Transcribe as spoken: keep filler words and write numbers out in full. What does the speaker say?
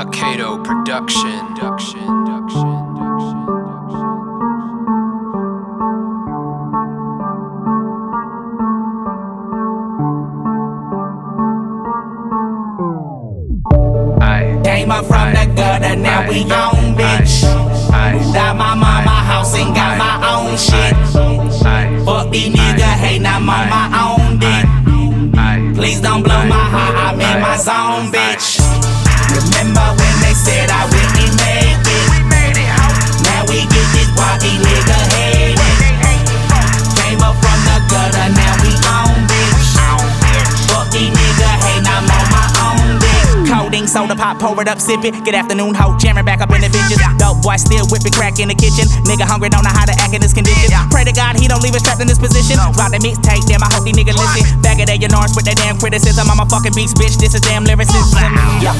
A Kato production. Production. Production. Came up from the gutter, now we on, bitch. Moved out my mama house and got my own shit. Fuck these niggas, hey, now I'm on my own dick. Please don't blow my heart, I'm in my zone, bitch. Remember when they said I wouldn't make it? Now we get this walkie nigga hated. Came up from the gutter, now we on, bitch. Fuck these niggas, hey, now I'm on my own dick. Codeine, soda pop, pour it up, sip it. Good afternoon, ho, jamming back up in the bitches. Dope boy still whipping crack in the kitchen. Nigga hungry, don't know how to act in this condition. Pray to God he don't leave us trapped in this position. Drop the mixtape, damn, I hope these niggas listen. Back of their yarns with that damn criticism. I'm a fucking beast, bitch, this is damn lyricism. Yeah,